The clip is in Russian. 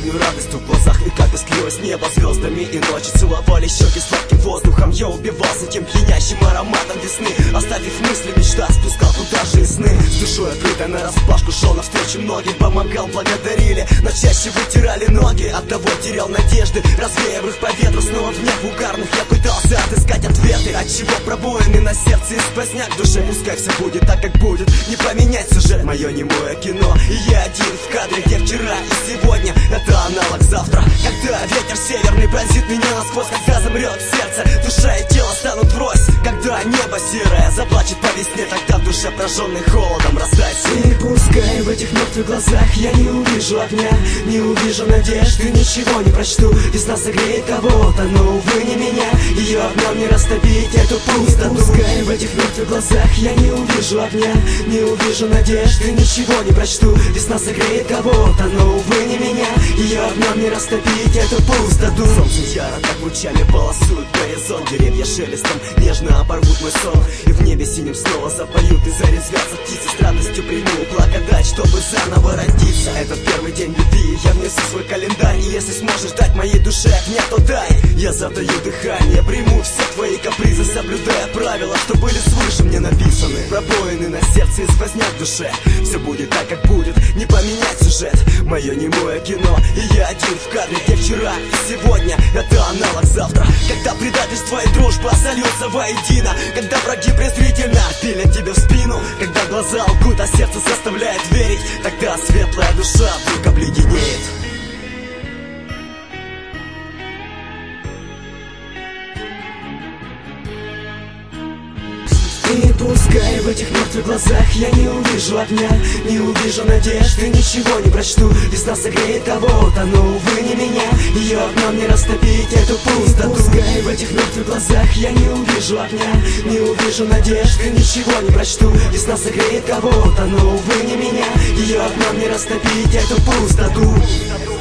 помню радость в глазах и как искрилось небо звездами и ночи целовали щеки сладким воздухом. Я убивался тем пьянящим ароматом весны, оставив мысли, мечта спускал туда же и сны. С душой открытой нараспашку шел навстречу многим, помогал, благодарили, но чаще вытирали ноги. Оттого терял надежды, развеяв их по ветру. Снова в днях угарных я пытался отыскать ответы, отчего пробоины на сердце и сквозняк в душе. Пускай все будет так, как будет, не поменять сюжет. Мое немое кино, и я один в кадре, где вчера и сегодня. Это аналог завтра, когда ветер северный пронзит меня насквозь, когда замрет сердце, душа и тело станут врозь. Когда небо серое заплачет по весне, тогда в душе, прожженной холодом, растает снег. И пускай в этих мертвых глазах я не увижу огня, не увижу надежды, ничего не прочту. Весна согреет кого-то, но, увы, не меня. Ее огнем не растопить эту пустоту. Пускай в этих мертвых глазах я не увижу огня, не увижу надежды, ничего не прочту. Весна согреет кого-то, но, увы, не меня. Ее огнем не растопить эту пустоту. Солнце яро так лучами полосует горизонт, деревья шелестом нежно оборвут мой сон. И в небе синим снова запоют и зарезвятся птицы. С радостью приму благодать, чтобы заново родиться. Этот первый день любви я внесу в свой календарь. И если сможешь дать моей душе огня, то дай. Я затаю дыхание, приму все твои капризы, соблюдая правила, что были свыше мне написаны. Пробоины на сердце и сквозняк в душе. Все будет так, как будет, не поменять сюжет. Мое немое кино, и я один в кадре, где вчера и сегодня. Это аналог завтра, когда предательство и дружба сольются воедино. Когда враги презрительно пилят тебе в спину, когда глаза лгут, а сердце заставляет верить, тогда светлая душа вдруг обледенеет. И пускай в этих мертвых глазах я не увижу огня, не увижу надежды, ничего не прочту. Весна согреет кого-то, но, увы, не меня. Ее огнем не растопить эту пустоту. Пускай в этих мертвых глазах я не увижу огня, не увижу надежды, ничего не прочту. Весна согреет кого-то, но, увы, не меня. Ее огнем не растопить эту пустоту.